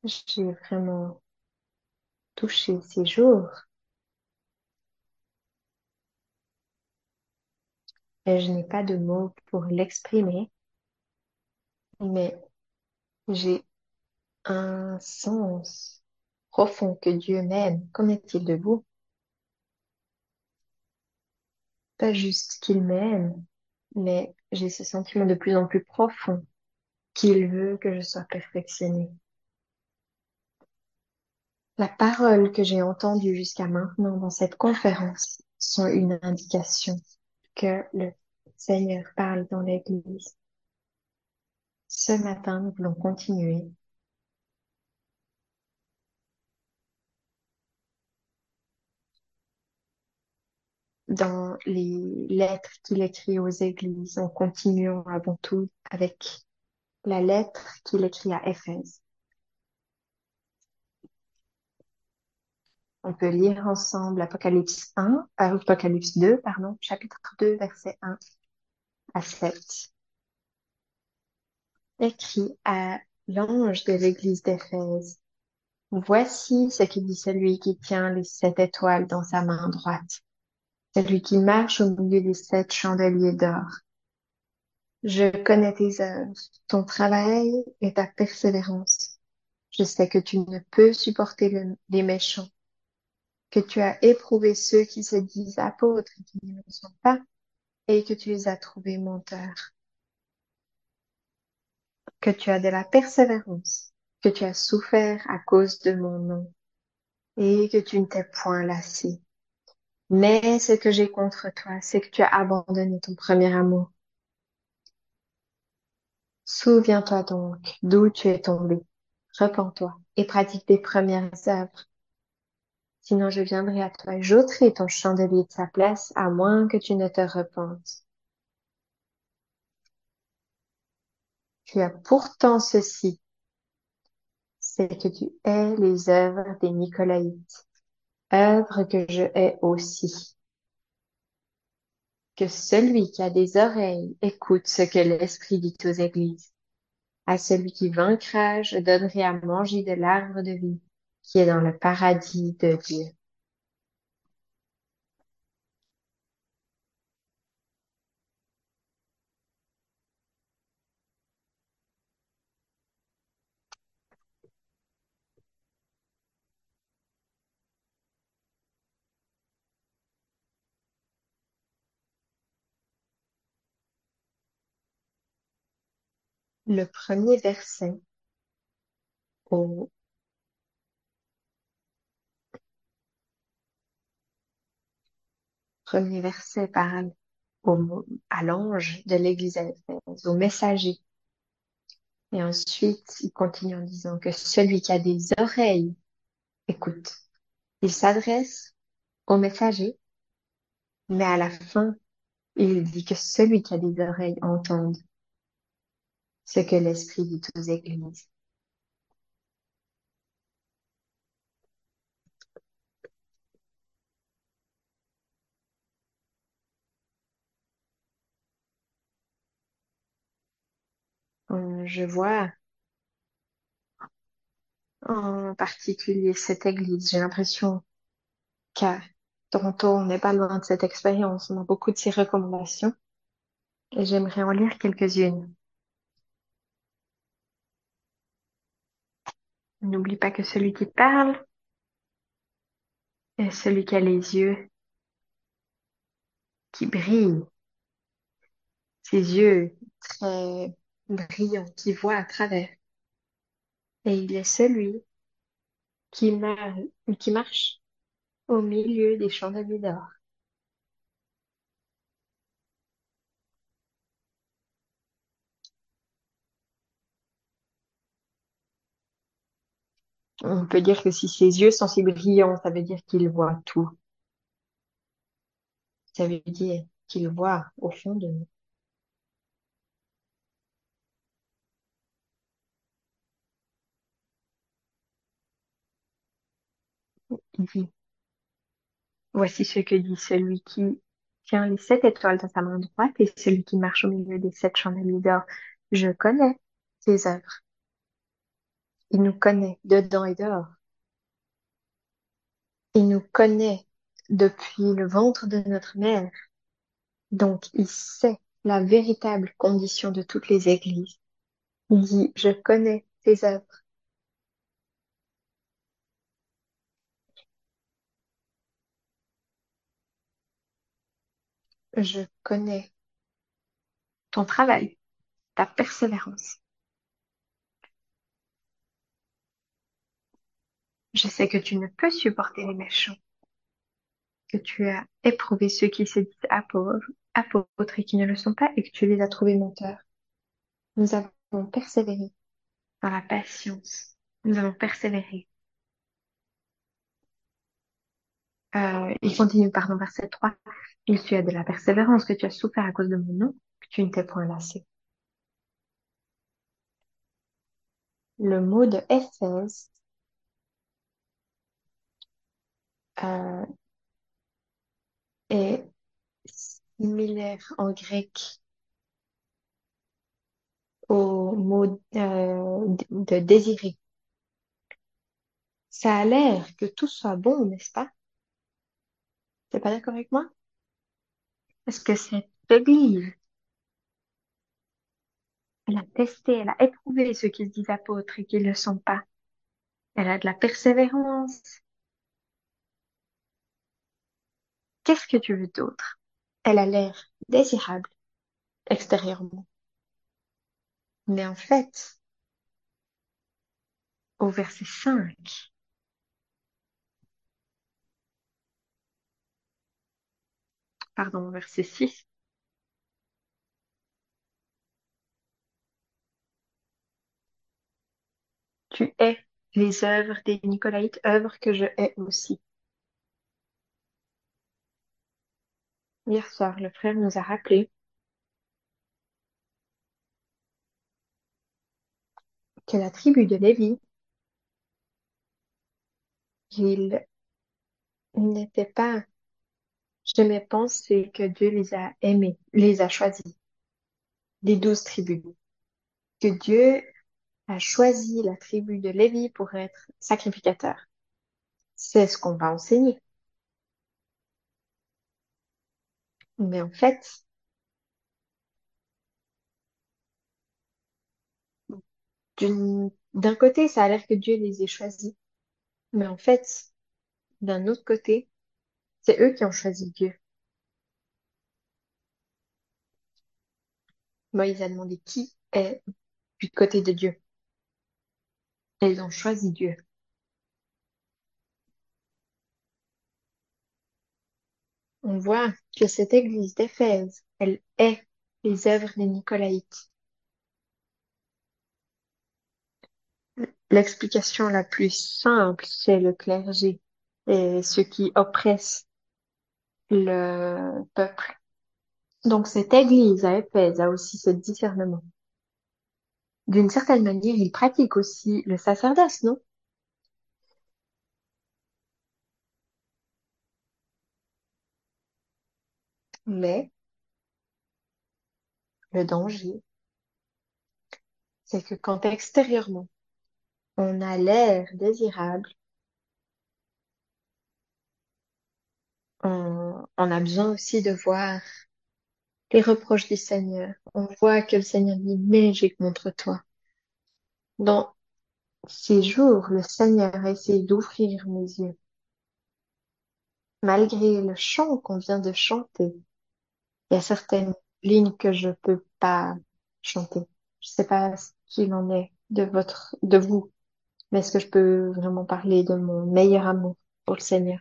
J'ai vraiment touché ces jours et je n'ai pas de mots pour l'exprimer, mais j'ai un sens profond que Dieu m'aime. Qu'en est-il de vous? Pas juste qu'il m'aime, mais j'ai ce sentiment de plus en plus profond qu'il veut que je sois perfectionnée. La parole que j'ai entendue jusqu'à maintenant dans cette conférence sont une indication que le Seigneur parle dans l'Église. Ce matin, nous voulons continuer dans les lettres qu'il écrit aux églises, en continuant avant tout avec la lettre qu'il écrit à Éphèse. On peut lire ensemble Apocalypse 2, pardon, chapitre 2, verset 1 à 7. Écrit à l'ange de l'église d'Éphèse. Voici ce que dit celui qui tient les 7 étoiles dans sa main droite, celui qui marche au milieu des 7 chandeliers d'or. Je connais tes œuvres, ton travail et ta persévérance. Je sais que tu ne peux supporter les méchants, que tu as éprouvé ceux qui se disent apôtres et qui ne le sont pas, et que tu les as trouvés menteurs, que tu as de la persévérance, que tu as souffert à cause de mon nom, et que tu ne t'es point lassé. Mais ce que j'ai contre toi, c'est que tu as abandonné ton premier amour. Souviens-toi donc d'où tu es tombé. Repens-toi et pratique tes premières œuvres. Sinon, je viendrai à toi et j'ôterai ton chandelier de sa place, à moins que tu ne te repentes. Tu as pourtant ceci, c'est que tu hais les œuvres des Nicolaïtes, œuvres que je hais aussi. Que celui qui a des oreilles écoute ce que l'Esprit dit aux églises. À celui qui vaincra, je donnerai à manger de l'arbre de vie qui est dans le paradis de Dieu. Le premier verset au premier verset parle à l'ange de l'église à Éphèse, au messager. Et ensuite, il continue en disant que celui qui a des oreilles écoute. Il s'adresse au messager, mais à la fin, il dit que celui qui a des oreilles entende ce que l'Esprit dit aux églises. Je vois en particulier cette église. J'ai l'impression qu'à Toronto, on n'est pas loin de cette expérience. On a beaucoup de ces recommandations et j'aimerais en lire quelques-unes. N'oublie pas que celui qui parle est celui qui a les yeux qui brillent, ses yeux très brillants, qui voient à travers. Et il est celui qui marche au milieu des chandeliers d'or. On peut dire que si ses yeux sont si brillants, ça veut dire qu'il voit tout. Ça veut dire qu'il voit au fond de nous. Il dit, voici ce que dit celui qui tient les 7 étoiles dans sa main droite et celui qui marche au milieu des 7 chandeliers d'or. Je connais tes œuvres. Il nous connaît dedans et dehors. Il nous connaît depuis le ventre de notre mère. Donc, il sait la véritable condition de toutes les églises. Il dit, je connais tes œuvres, je connais ton travail, ta persévérance. Je sais que tu ne peux supporter les méchants, que tu as éprouvé ceux qui se disent apôtres et qui ne le sont pas et que tu les as trouvés menteurs. Nous avons persévéré dans la patience. Nous avons persévéré. Il continue, pardon, verset 3. Il suit de la persévérance que tu as souffert à cause de mon nom, que tu ne t'es point lassé. Le mot de Éphèse euh, est similaire en grec au mot de désirer. Ça a l'air que tout soit bon, n'est-ce pas? T'es pas d'accord avec moi? Parce que cette église, elle a testé, elle a éprouvé ceux qui se disent apôtres et qui ne le sont pas. Elle a de la persévérance. Qu'est-ce que tu veux d'autre? Elle a l'air désirable extérieurement. Mais en fait, au verset 5, pardon, au verset 6, tu hais les œuvres des Nicolaïtes, œuvres que je hais aussi. Hier soir, le frère nous a rappelé que la tribu de Lévi, ils n'étaient pas, j'aimais penser que Dieu les a aimés, les a choisis, des 12 tribus. Que Dieu a choisi la tribu de Lévi pour être sacrificateur. C'est ce qu'on va enseigner. Mais en fait, d'un côté, ça a l'air que Dieu les ait choisis. Mais en fait, d'un autre côté, c'est eux qui ont choisi Dieu. Moïse a demandé qui est du côté de Dieu. Et ils ont choisi Dieu. On voit que cette église d'Éphèse, elle est les œuvres des Nicolaïtes. L'explication la plus simple, c'est le clergé et ceux qui oppressent le peuple. Donc cette église à Éphèse a aussi ce discernement. D'une certaine manière, il pratique aussi le sacerdoce, non? Mais le danger, c'est que quand extérieurement, on a l'air désirable, on a besoin aussi de voir les reproches du Seigneur. On voit que le Seigneur dit, mais j'ai contre toi. Dans ces jours, le Seigneur a essayé d'ouvrir mes yeux. Malgré le chant qu'on vient de chanter, il y a certaines lignes que je peux pas chanter. Je sais pas ce qu'il en est de vous, mais est-ce que je peux vraiment parler de mon meilleur amour pour le Seigneur?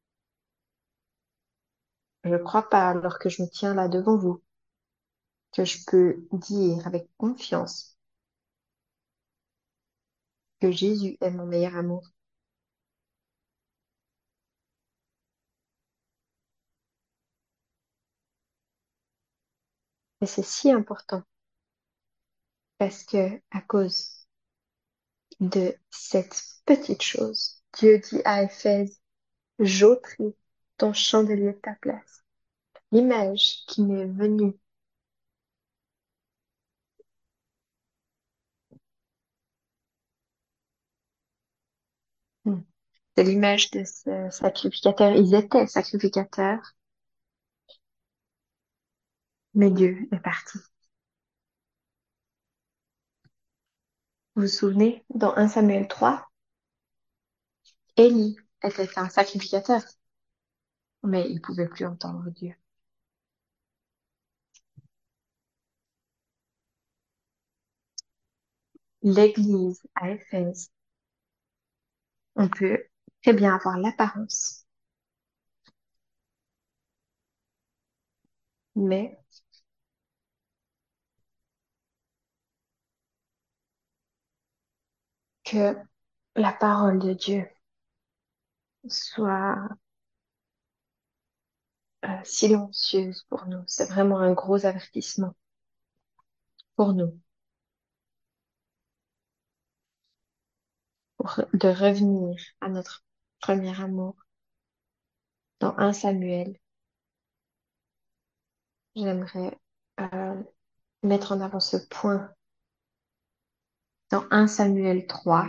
Je crois pas, alors que je me tiens là devant vous, que je peux dire avec confiance que Jésus est mon meilleur amour. Et c'est si important parce que à cause de cette petite chose, Dieu dit à Éphèse, j'ôterai ton chandelier de ta place. L'image qui m'est venue, C'est l'image de ce sacrificateur. Ils étaient sacrificateurs, mais Dieu est parti. Vous vous souvenez, dans 1 Samuel 3, Élie était un sacrificateur, mais il pouvait plus entendre Dieu. L'église à Éphèse, on peut très bien avoir l'apparence, mais que la parole de Dieu soit silencieuse pour nous. C'est vraiment un gros avertissement pour nous, de revenir à notre premier amour. Dans 1 Samuel, j'aimerais euh, mettre en avant ce point. Dans 1 Samuel 3,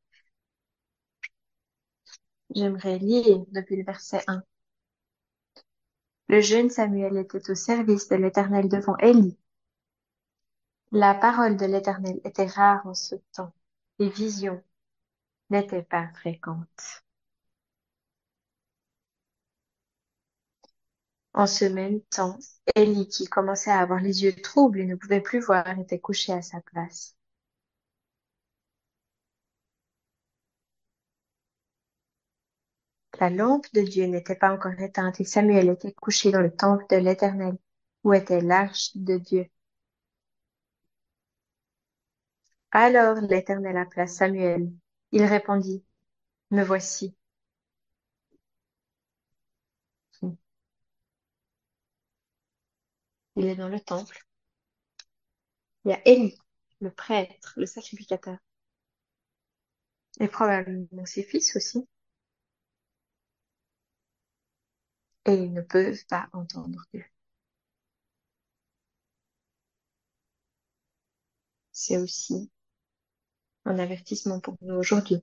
j'aimerais lire depuis le verset 1. Le jeune Samuel était au service de l'Éternel devant Élie. La parole de l'Éternel était rare en ce temps. Les visions n'étaient pas fréquentes. En ce même temps, Élie, qui commençait à avoir les yeux troubles et ne pouvait plus voir, était couché à sa place. La lampe de Dieu n'était pas encore éteinte et Samuel était couché dans le temple de l'Éternel, où était l'arche de Dieu. Alors l'Éternel appela Samuel. Il répondit, me voici. Il est dans le temple. Il y a Élie, le prêtre, le sacrificateur, et probablement ses fils aussi, et ils ne peuvent pas entendre Dieu. C'est aussi un avertissement pour nous aujourd'hui.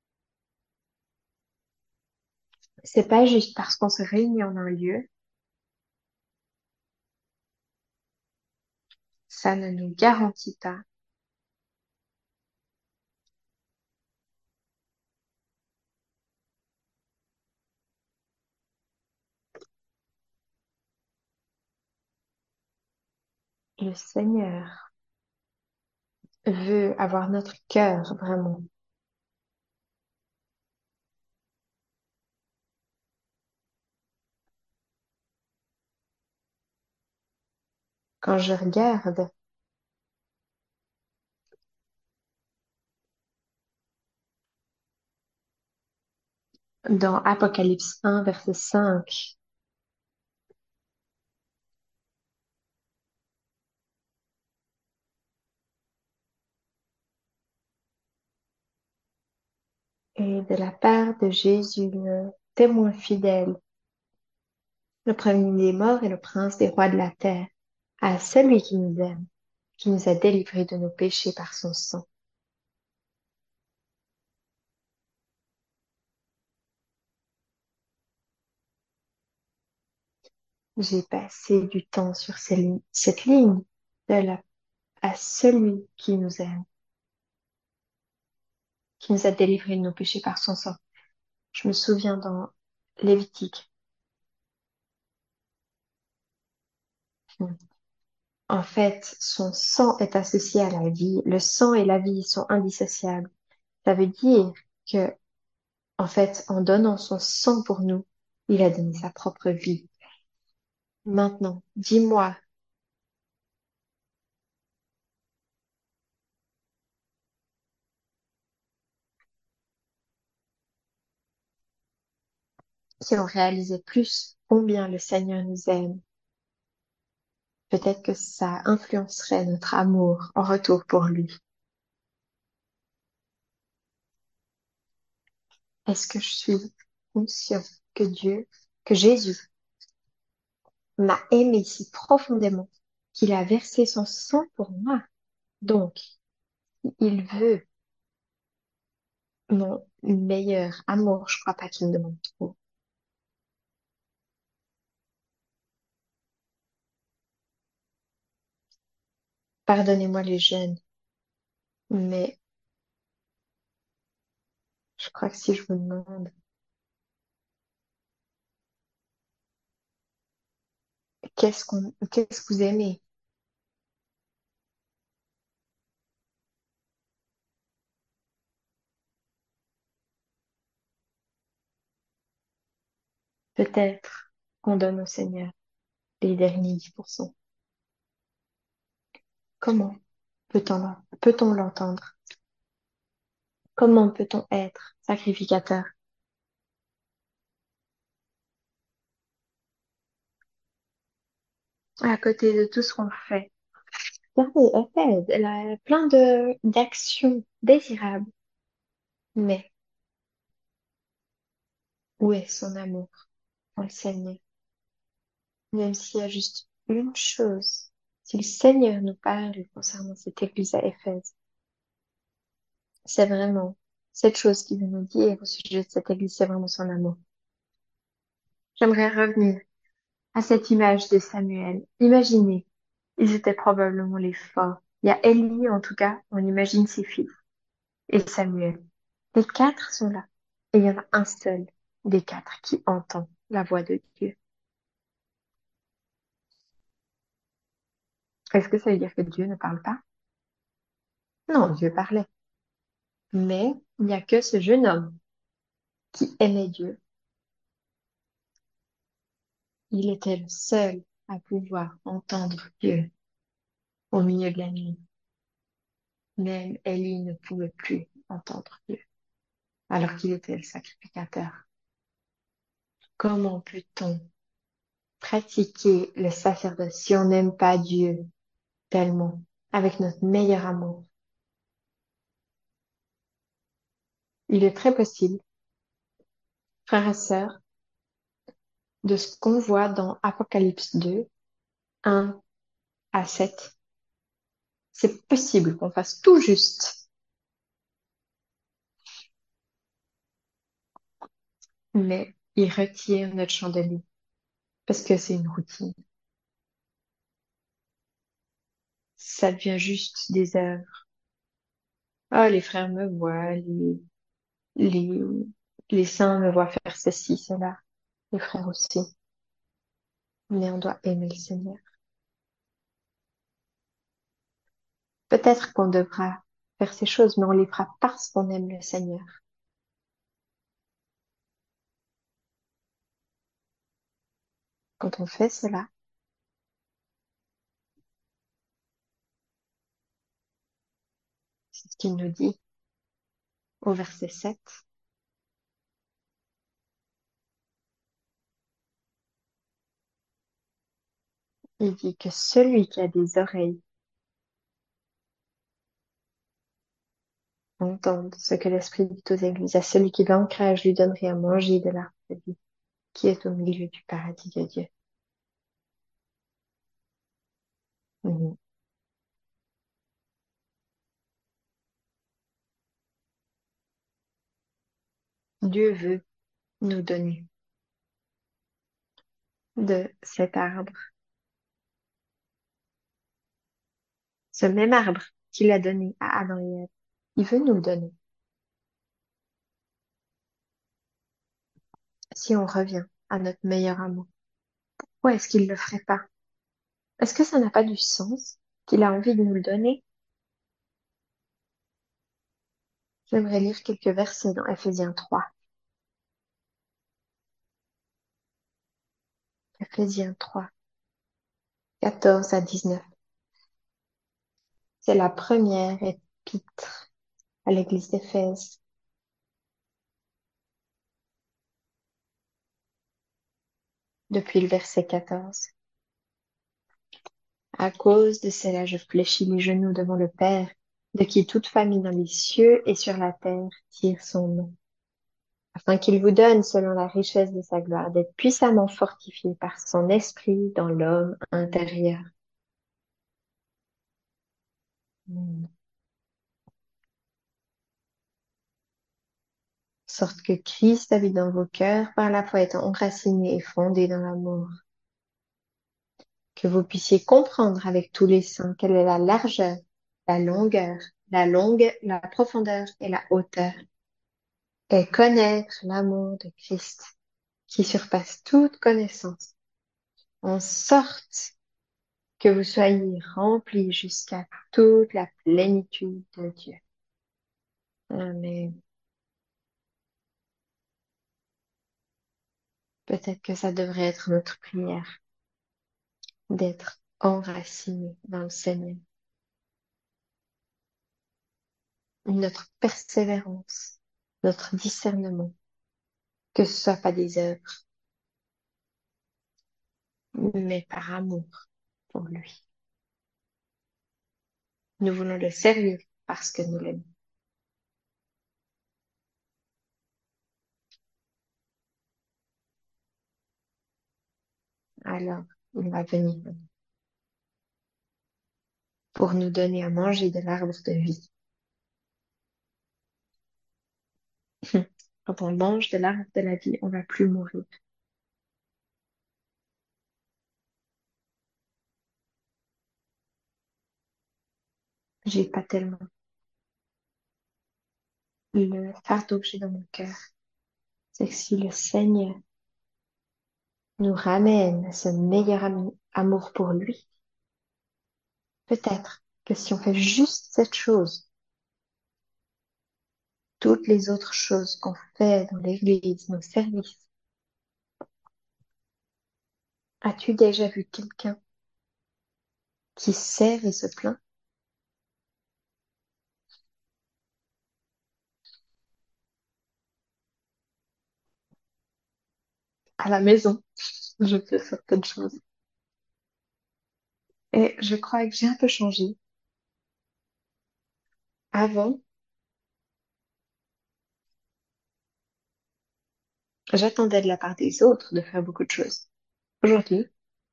C'est pas juste parce qu'on se réunit en un lieu, ça ne nous garantit pas le Seigneur veut avoir notre cœur vraiment. Quand je regarde dans Apocalypse 1, verset 5, et de la part de Jésus, le témoin fidèle, le premier des morts et le prince des rois de la terre, à celui qui nous aime, qui nous a délivrés de nos péchés par son sang. J'ai passé du temps sur cette ligne de la, à celui qui nous aime, qui nous a délivrés de nos péchés par son sang. Je me souviens dans Lévitique. En fait, son sang est associé à la vie. Le sang et la vie sont indissociables. Ça veut dire que, en fait, en donnant son sang pour nous, il a donné sa propre vie. Maintenant, dis-moi, si on réalisait plus combien le Seigneur nous aime, peut-être que ça influencerait notre amour en retour pour lui. Est-ce que je suis conscient que que Jésus m'a aimé si profondément qu'il a versé son sang pour moi? Donc, il veut mon meilleur amour, je crois pas qu'il me demande trop. Pardonnez-moi les jeunes, mais je crois que si je vous demande qu'est-ce que vous aimez, peut-être qu'on donne au Seigneur les derniers 10%. Comment peut-on l'entendre? Comment peut-on être sacrificateur à côté de tout ce qu'on fait? Regardez, elle a plein de d'actions désirables, mais où est son amour pour le Seigneur? Même s'il y a juste une chose, si le Seigneur nous parle concernant cette église à Éphèse, c'est vraiment cette chose qu'il veut nous dire au sujet de cette église, c'est vraiment son amour. J'aimerais revenir à cette image de Samuel. Imaginez, ils étaient probablement les forts. Il y a Élie, en tout cas, on imagine ses fils, et Samuel. Les quatre sont là. Et il y en a un seul des quatre qui entend la voix de Dieu. Est-ce que ça veut dire que Dieu ne parle pas? Non, Dieu parlait. Mais il n'y a que ce jeune homme qui aimait Dieu. Il était le seul à pouvoir entendre Dieu au milieu de la nuit. Même Élie ne pouvait plus entendre Dieu, alors qu'il était le sacrificateur. Comment peut-on pratiquer le sacerdoce si on n'aime pas Dieu tellement, avec notre meilleur amour? Il est très possible, frères et sœurs, de ce qu'on voit dans Apocalypse 2, 1 à 7. C'est possible qu'on fasse tout juste, mais il retire notre chandelier parce que c'est une routine. Ça devient juste des œuvres. Ah, les frères me voient, les, les saints me voient faire ceci, cela, les frères aussi. Mais on doit aimer le Seigneur. Peut-être qu'on devra faire ces choses, mais on les fera parce qu'on aime le Seigneur. Quand on fait cela, c'est ce qu'il nous dit au verset 7. Il dit que celui qui a des oreilles entende ce que l'Esprit dit aux églises. À celui qui vaincra, je lui donnerai à manger de l'arbre de vie qui est au milieu du paradis de Dieu. Mhm. Dieu veut nous donner de cet arbre, ce même arbre qu'il a donné à Adam et Ève. Il veut nous le donner si on revient à notre meilleur amour. Pourquoi est-ce qu'il le ferait pas? Est-ce que ça n'a pas du sens qu'il a envie de nous le donner? J'aimerais lire quelques versets dans Ephésiens 3. Ephésiens 3, 14 à 19. C'est la première épître à l'église d'Éphèse. Depuis le verset 14. À cause de cela, je fléchis les genoux devant le Père, de qui toute famille dans les cieux et sur la terre tire son nom, afin qu'il vous donne, selon la richesse de sa gloire, d'être puissamment fortifié par son esprit dans l'homme intérieur. Hmm. sorte que Christ habite dans vos cœurs par la foi étant enraciné et fondé dans l'amour. Que vous puissiez comprendre avec tous les saints quelle est la largeur, la profondeur et la hauteur, et connaître l'amour de Christ qui surpasse toute connaissance, en sorte que vous soyez remplis jusqu'à toute la plénitude de Dieu. Amen. Peut-être que ça devrait être notre prière, d'être enraciné dans le Seigneur. Notre persévérance, notre discernement, que ce soit pas des œuvres, mais par amour pour lui. Nous voulons le servir parce que nous l'aimons. Alors, il va venir pour nous donner à manger de l'arbre de vie. Quand on mange de l'arbre de la vie, on va plus mourir. J'ai pas tellement le fardeau que j'ai dans mon cœur. C'est que si le Seigneur nous ramène à ce meilleur amour pour lui, peut-être que si on fait juste cette chose, toutes les autres choses qu'on fait dans l'église, nos services, as-tu déjà vu quelqu'un qui sert et se plaint? À la maison, je fais certaines choses. Et je crois que j'ai un peu changé. Avant, j'attendais de la part des autres de faire beaucoup de choses. Aujourd'hui,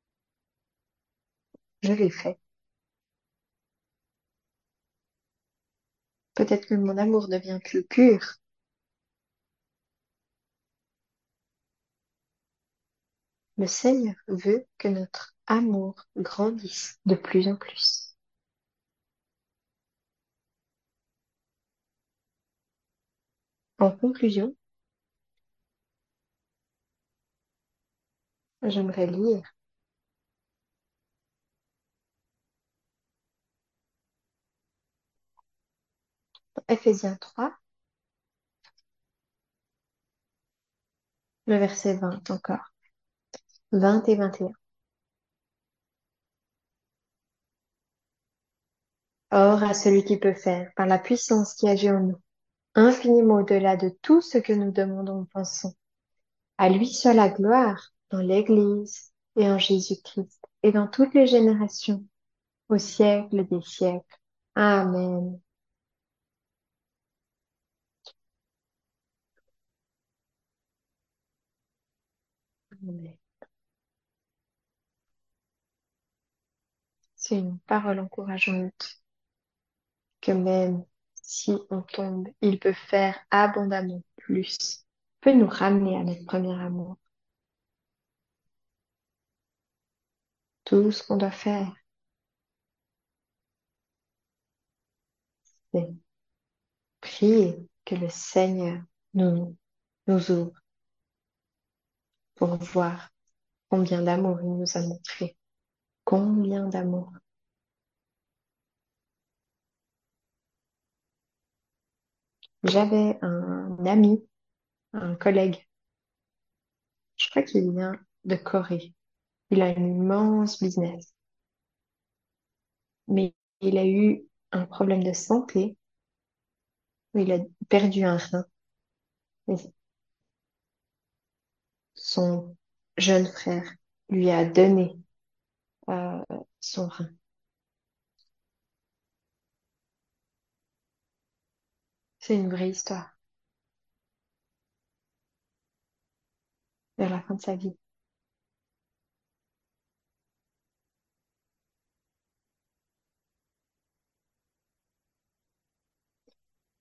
je les fais. Peut-être que mon amour devient plus pur. Le Seigneur veut que notre amour grandisse de plus en plus. En conclusion, j'aimerais lire Ephésiens 3, le verset 20 encore. 20 et 21. Or, à celui qui peut faire, par la puissance qui agit en nous, infiniment au-delà de tout ce que nous demandons ou pensons, à lui soit la gloire dans l'Église et en Jésus-Christ et dans toutes les générations, au siècle des siècles. Amen. Amen. C'est une parole encourageante que même si on tombe, il peut faire abondamment plus, peut nous ramener à notre premier amour. Tout ce qu'on doit faire, c'est prier que le Seigneur nous ouvre pour voir combien d'amour il nous a montré. Combien d'amour. J'avais un ami, un collègue, je crois qu'il vient de Corée. Il a un immense business, mais il a eu un problème de santé où il a perdu un rein. Et son jeune frère lui a donné euh, son rein. C'est une vraie histoire vers la fin de sa vie.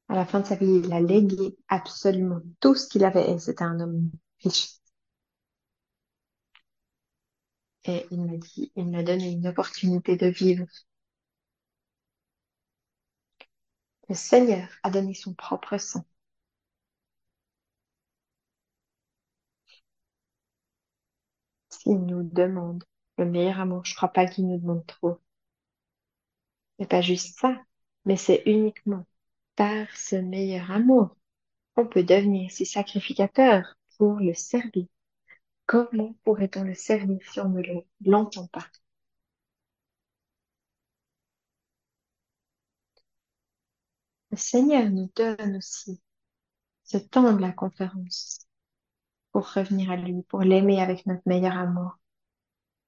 À la fin de sa vie, il a légué absolument tout ce qu'il avait et c'était un homme riche. Et il m'a donné une opportunité de vivre. Le Seigneur a donné son propre sang. S'il nous demande le meilleur amour, je crois pas qu'il nous demande trop. C'est pas juste ça, mais c'est uniquement par ce meilleur amour qu'on peut devenir si sacrificateur pour le servir. Comment pourrait-on le servir si on ne l'entend pas? Le Seigneur nous donne aussi ce temps de la conférence pour revenir à lui, pour l'aimer avec notre meilleur amour.